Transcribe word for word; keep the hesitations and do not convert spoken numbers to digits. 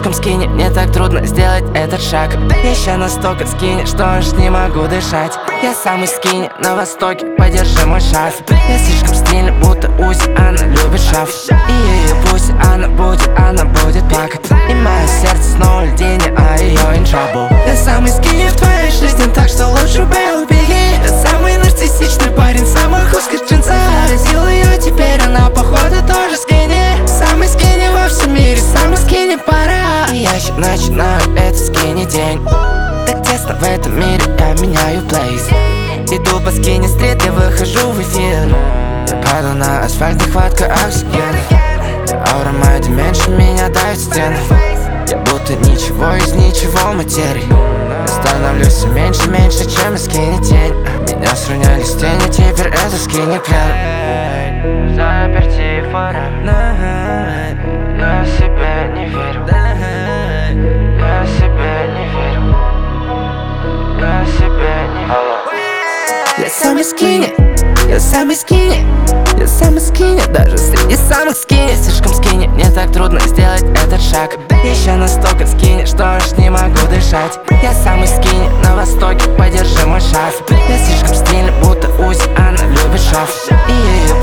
слишком скини, мне так трудно сделать этот шаг. Я еще настолько скини, что аж не могу дышать. Я самый скини на востоке, подержи мой шарф. Я слишком стильный, будто Узи, она любит шаф. И ее пусть она будет, она будет плакать. И мое сердце снова льдине, а ее in trouble. Я самый скини в твоей жизни, так что лучше бы убеги. Я самый нарциссичный парень, самых узких джинсах. Заразил ее, теперь она походу тоже скини. Самый скини во всем мире, самый скини пора. И я еще начинаю этот скини день. Так тесно в этом мире, я меняю плейс. Иду по скини стрит, я выхожу в эфир. Я падаю на асфальт, нехватка оксигена. Аура моя, ты меньше меня давит стены. Я будто ничего из ничего материи. Я становлюсь все меньше, меньше, чем из скини тень. Меня сравняли с тенью, теперь это скини клен. Заперти фора. Я себе не верю. Я себе не верю. Я себе не верю. Я самый скини, я самый скини, я самый скини, даже среди самых скини. Слишком скини, мне так трудно сделать этот шаг. Я еще настолько скини, что аж не могу дышать. Я самый скини на востоке, подержи мой шарф. Я слишком стильный, будто Узи, она любит шаф. И ее